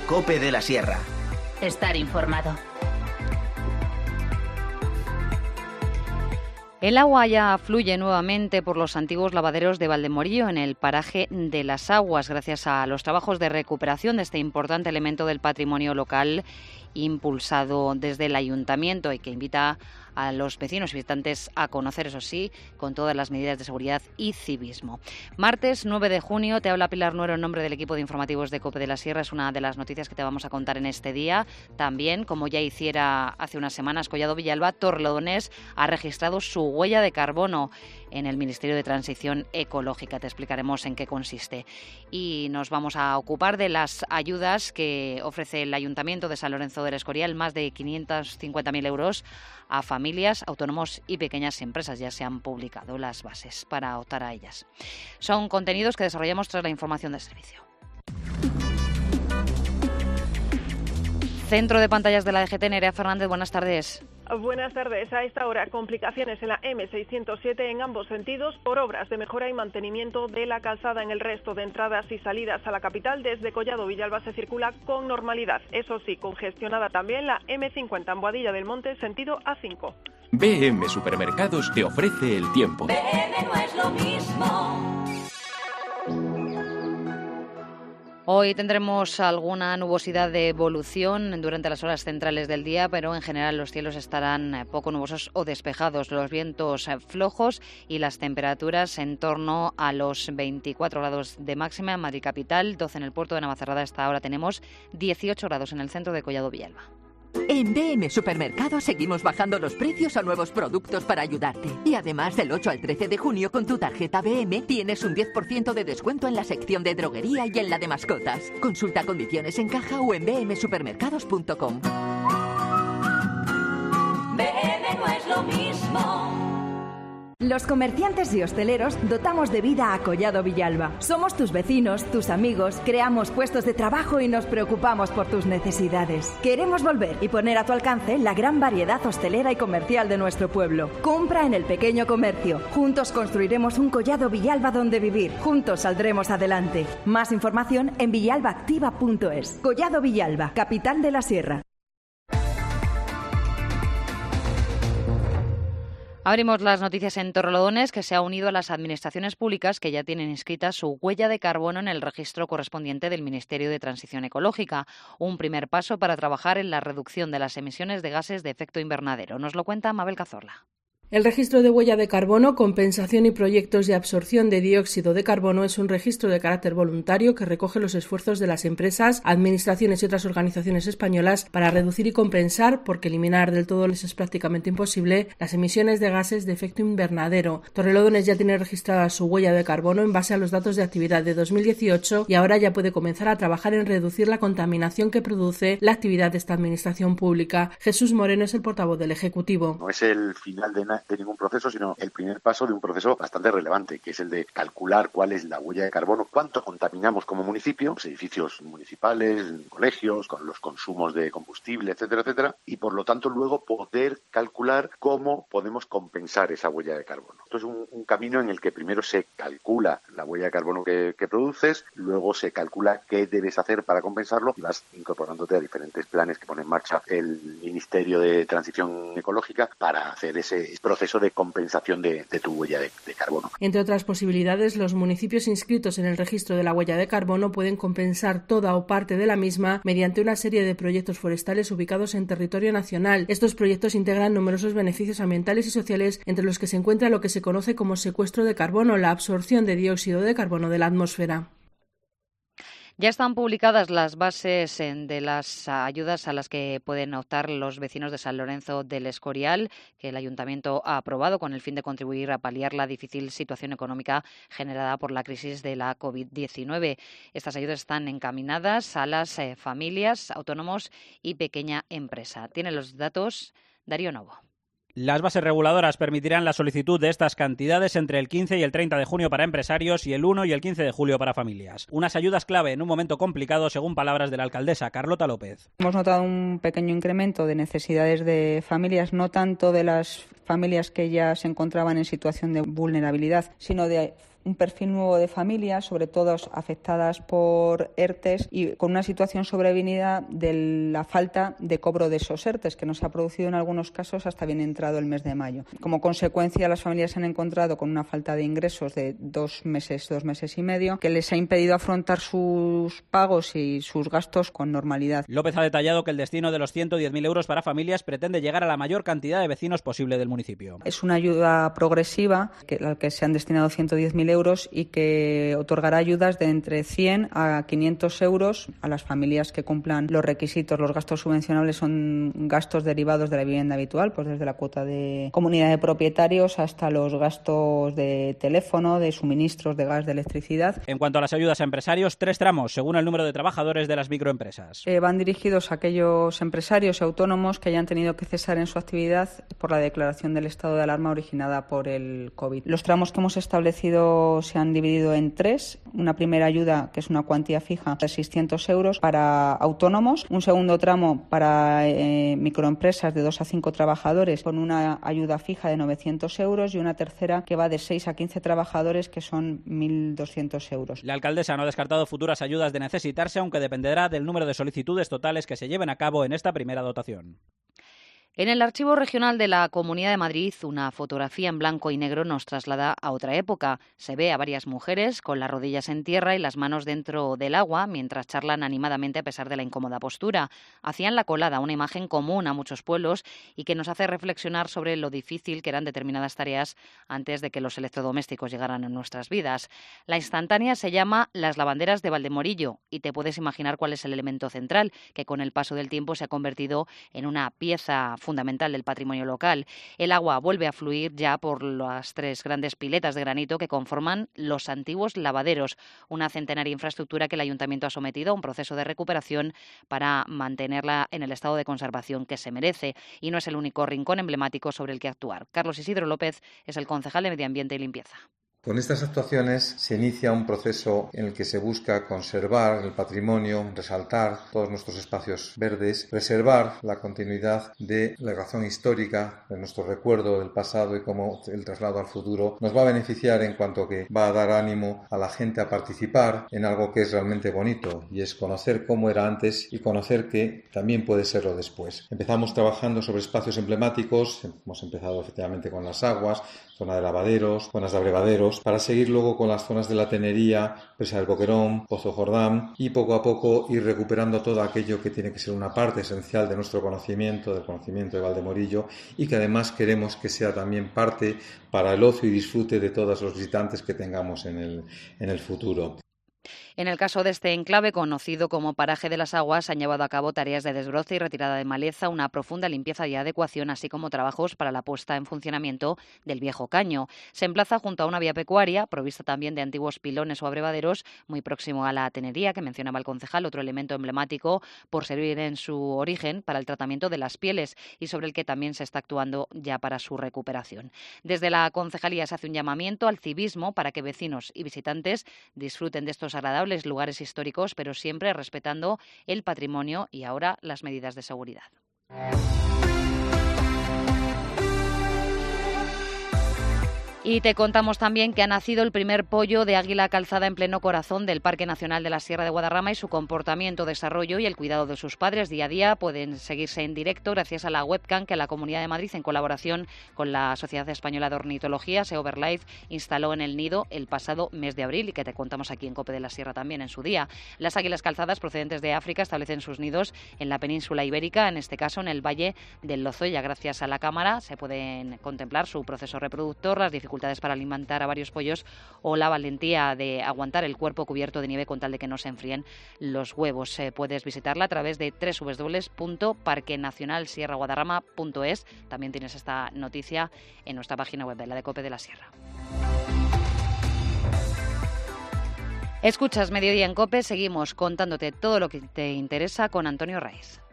COPE de la Sierra. Estar informado. El agua ya fluye nuevamente por los antiguos lavaderos de Valdemorillo en el paraje de Las Aguas, gracias a los trabajos de recuperación de este importante elemento del patrimonio local impulsado desde el ayuntamiento y que invita a los vecinos y visitantes a conocer, eso sí, con todas las medidas de seguridad y civismo. Martes 9 de junio, te habla Pilar Nuero en nombre del equipo de informativos de COPE de la Sierra. Es una de las noticias que te vamos a contar en este día. También, como ya hiciera hace unas semanas Collado Villalba, Torrelodones ha registrado su huella de carbono en el Ministerio de Transición Ecológica. Te explicaremos en qué consiste. Y nos vamos a ocupar de las ayudas que ofrece el Ayuntamiento de San Lorenzo del Escorial, más de 550.000 euros a familias, autónomos y pequeñas empresas. Ya se han publicado las bases para optar a ellas. Son contenidos que desarrollamos tras la información del servicio. Centro de pantallas de la DGT, Nerea Fernández, buenas tardes. Buenas tardes. A esta hora, complicaciones en la M607 en ambos sentidos por obras de mejora y mantenimiento de la calzada. En el resto de entradas y salidas a la capital, desde Collado Villalba se circula con normalidad. Eso sí, congestionada también la M50 en Boadilla del Monte, sentido A5. BM Supermercados te ofrece el tiempo. BM no es lo mismo. Hoy tendremos alguna nubosidad de evolución durante las horas centrales del día, pero en general los cielos estarán poco nubosos o despejados, los vientos flojos y las temperaturas en torno a los 24 grados de máxima en Madrid capital, 12 en el puerto de Navacerrada. Hasta ahora tenemos 18 grados en el centro de Collado Villalba. En BM Supermercados seguimos bajando los precios a nuevos productos para ayudarte. Y además, del 8 al 13 de junio, con tu tarjeta BM, tienes un 10% de descuento en la sección de droguería y en la de mascotas. Consulta condiciones en caja o en bmsupermercados.com. BM no es lo mismo. Los comerciantes y hosteleros dotamos de vida a Collado Villalba. Somos tus vecinos, tus amigos, creamos puestos de trabajo y nos preocupamos por tus necesidades. Queremos volver y poner a tu alcance la gran variedad hostelera y comercial de nuestro pueblo. Compra en el pequeño comercio. Juntos construiremos un Collado Villalba donde vivir. Juntos saldremos adelante. Más información en villalbaactiva.es. Collado Villalba, capital de la Sierra. Abrimos las noticias en Torrelodones, que se ha unido a las administraciones públicas que ya tienen inscrita su huella de carbono en el registro correspondiente del Ministerio de Transición Ecológica. Un primer paso para trabajar en la reducción de las emisiones de gases de efecto invernadero. Nos lo cuenta Mabel Cazorla. El registro de huella de carbono, compensación y proyectos de absorción de dióxido de carbono es un registro de carácter voluntario que recoge los esfuerzos de las empresas, administraciones y otras organizaciones españolas para reducir y compensar, porque eliminar del todo les es prácticamente imposible, las emisiones de gases de efecto invernadero. Torrelodones ya tiene registrada su huella de carbono en base a los datos de actividad de 2018 y ahora ya puede comenzar a trabajar en reducir la contaminación que produce la actividad de esta administración pública. Jesús Moreno es el portavoz del Ejecutivo. No es el final de ningún proceso, sino el primer paso de un proceso bastante relevante, que es el de calcular cuál es la huella de carbono, cuánto contaminamos como municipio, los edificios municipales, colegios, con los consumos de combustible, etcétera, etcétera, y por lo tanto luego poder calcular cómo podemos compensar esa huella de carbono. Esto es un camino en el que primero se calcula la huella de carbono que produces, luego se calcula qué debes hacer para compensarlo y vas incorporándote a diferentes planes que pone en marcha el Ministerio de Transición Ecológica para hacer ese proceso de compensación de tu huella de carbono. Entre otras posibilidades, los municipios inscritos en el registro de la huella de carbono pueden compensar toda o parte de la misma mediante una serie de proyectos forestales ubicados en territorio nacional. Estos proyectos integran numerosos beneficios ambientales y sociales, entre los que se encuentra lo que se conoce como secuestro de carbono, la absorción de dióxido de carbono de la atmósfera. Ya están publicadas las bases de las ayudas a las que pueden optar los vecinos de San Lorenzo del Escorial, que el Ayuntamiento ha aprobado con el fin de contribuir a paliar la difícil situación económica generada por la crisis de la COVID-19. Estas ayudas están encaminadas a las familias, autónomos y pequeña empresa. Tiene los datos Darío Novo. Las bases reguladoras permitirán la solicitud de estas cantidades entre el 15 y el 30 de junio para empresarios y el 1 y el 15 de julio para familias. Unas ayudas clave en un momento complicado, según palabras de la alcaldesa Carlota López. Hemos notado un pequeño incremento de necesidades de familias, no tanto de las familias que ya se encontraban en situación de vulnerabilidad, sino de un perfil nuevo de familias, sobre todo afectadas por ERTES y con una situación sobrevenida de la falta de cobro de esos ERTES, que no se ha producido en algunos casos hasta bien entrado el mes de mayo. Como consecuencia, las familias se han encontrado con una falta de ingresos de 2 meses y medio, que les ha impedido afrontar sus pagos y sus gastos con normalidad. López ha detallado que el destino de los 110.000 euros para familias pretende llegar a la mayor cantidad de vecinos posible del municipio. Es una ayuda progresiva al que se han destinado 110.000 euros y que otorgará ayudas de entre 100 a 500 euros a las familias que cumplan los requisitos. Los gastos subvencionables son gastos derivados de la vivienda habitual, pues desde la cuota de comunidad de propietarios hasta los gastos de teléfono, de suministros de gas, de electricidad. En cuanto a las ayudas a empresarios, 3 tramos, según el número de trabajadores de las microempresas. Van dirigidos a aquellos empresarios y autónomos que hayan tenido que cesar en su actividad por la declaración del estado de alarma originada por el COVID. Los tramos que hemos establecido se han dividido en 3. Una primera ayuda, que es una cuantía fija de 600 euros para autónomos. Un segundo tramo para microempresas de 2 a 5 trabajadores con una ayuda fija de 900 euros y una tercera que va de 6 a 15 trabajadores, que son 1.200 euros. La alcaldesa no ha descartado futuras ayudas de necesitarse, aunque dependerá del número de solicitudes totales que se lleven a cabo en esta primera dotación. En el Archivo Regional de la Comunidad de Madrid, una fotografía en blanco y negro nos traslada a otra época. Se ve a varias mujeres con las rodillas en tierra y las manos dentro del agua mientras charlan animadamente a pesar de la incómoda postura. Hacían la colada, una imagen común a muchos pueblos y que nos hace reflexionar sobre lo difícil que eran determinadas tareas antes de que los electrodomésticos llegaran a nuestras vidas. La instantánea se llama Las lavanderas de Valdemorillo y te puedes imaginar cuál es el elemento central, que con el paso del tiempo se ha convertido en una pieza fundamental del patrimonio local. El agua vuelve a fluir ya por las 3 grandes piletas de granito que conforman los antiguos lavaderos, una centenaria infraestructura que el ayuntamiento ha sometido a un proceso de recuperación para mantenerla en el estado de conservación que se merece. Y no es el único rincón emblemático sobre el que actuar. Carlos Isidro López es el concejal de Medio Ambiente y Limpieza. Con estas actuaciones se inicia un proceso en el que se busca conservar el patrimonio, resaltar todos nuestros espacios verdes, preservar la continuidad de la razón histórica de nuestro recuerdo del pasado y cómo el traslado al futuro nos va a beneficiar en cuanto que va a dar ánimo a la gente a participar en algo que es realmente bonito y es conocer cómo era antes y conocer que también puede serlo después. Empezamos trabajando sobre espacios emblemáticos, hemos empezado efectivamente con las aguas, zona de lavaderos, zonas de abrevaderos, para seguir luego con las zonas de la Tenería, Presa del Boquerón, Pozo Jordán y poco a poco ir recuperando todo aquello que tiene que ser una parte esencial de nuestro conocimiento, del conocimiento de Valdemorillo y que además queremos que sea también parte para el ocio y disfrute de todos los visitantes que tengamos en el futuro. En el caso de este enclave, conocido como Paraje de las Aguas, han llevado a cabo tareas de desbroce y retirada de maleza, una profunda limpieza y adecuación, así como trabajos para la puesta en funcionamiento del viejo caño. Se emplaza junto a una vía pecuaria, provista también de antiguos pilones o abrevaderos, muy próximo a la tenería, que mencionaba el concejal, otro elemento emblemático por servir en su origen para el tratamiento de las pieles y sobre el que también se está actuando ya para su recuperación. Desde la concejalía se hace un llamamiento al civismo para que vecinos y visitantes disfruten de estos agradables lugares históricos, pero siempre respetando el patrimonio y ahora las medidas de seguridad. Y te contamos también que ha nacido el primer pollo de águila calzada en pleno corazón del Parque Nacional de la Sierra de Guadarrama y su comportamiento, desarrollo y el cuidado de sus padres día a día pueden seguirse en directo gracias a la webcam que la Comunidad de Madrid, en colaboración con la Sociedad Española de Ornitología, Seoverlife, instaló en el nido el pasado mes de abril y que te contamos aquí en COPE de la Sierra también en su día. Las águilas calzadas procedentes de África establecen sus nidos en la península ibérica, en este caso en el Valle del Lozoya. Gracias a la cámara se pueden contemplar su proceso reproductor, las dificultades para alimentar a varios pollos o la valentía de aguantar el cuerpo cubierto de nieve con tal de que no se enfríen los huevos. Puedes visitarla a través de www.parquenacionalsierraguadarrama.es. También tienes esta noticia en nuestra página web de la de COPE de la Sierra. Escuchas Mediodía en COPE, seguimos contándote todo lo que te interesa con Antonio Raiz.